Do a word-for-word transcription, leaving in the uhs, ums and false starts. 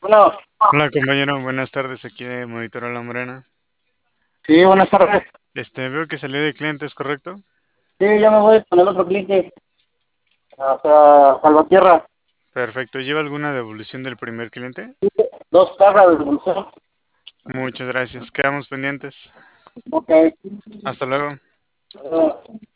Bueno, Hola compañero, buenas tardes, aquí de Monitor a la Morena. sí, buenas tardes. Este, veo que salí de clientes, ¿correcto? Sí, ya me voy con el otro cliente hasta Salvatierra. Perfecto, ¿lleva alguna devolución del primer cliente? Dos cajas de dulce. Muchas gracias, quedamos pendientes. Ok. Hasta luego. Eh,